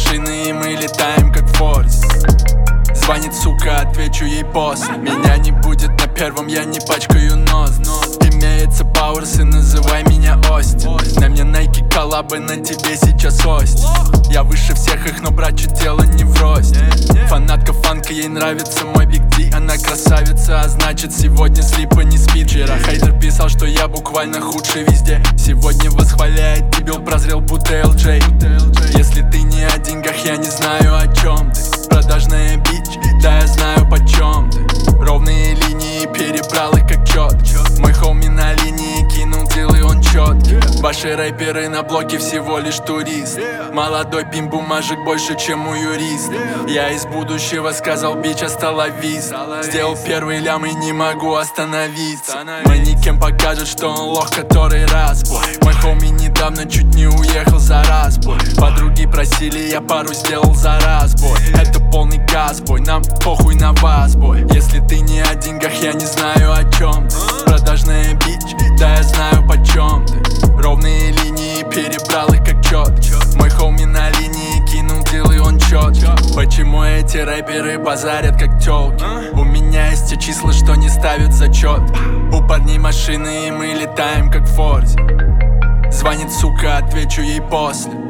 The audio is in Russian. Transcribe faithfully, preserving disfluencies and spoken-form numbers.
машины, и мы летаем как Форс. Звонит сука, отвечу ей после. Меня не будет на первом, я не пачкаю нос. Имеется Пауэрс и называй меня Остин. На мне Nike коллабы, на тебе сейчас Остин. Я выше всех их, но брат, чуть дело не врозь. Фанатка фанка, ей нравится мой Big D. Она красавица, а значит сегодня слипа не спит. Вчера хейтер писал, что я буквально худший везде. Сегодня восхваляет дебил, прозрел будто эл джей. Если ты не о деньгах, я не знаю о чем ты. Продажная бич, да я знаю почем ты. Ровные линии, перебрал их как чет. Мой хоми на линии, кинул дилы, он четкий. Ваши рэперы на блоке всего лишь турист. Молодой пим бумажек больше, чем у юриста. Я из будущего сказал, бич, остановись. Сделал первый лям и не могу остановиться. Манекен покажет, что он лох, который разбой. Мой хоми недавно чуть не уехал за разбой. Подруги просили, я пару сделал за разбой. Это полный газ, бой, нам похуй на вас, бой. Если ты не о деньгах, я не знаю о чем ты. Продажная бич, да я знаю почем ты. Ровные линии, перебрал их как чет. Мой хоми на линии, кинул дилы, он чет. Почему эти рэперы базарят как тёлки? У меня есть те числа, что не ставят зачет. У парней машины, и мы летаем как Форс. Звонит сука, отвечу ей после.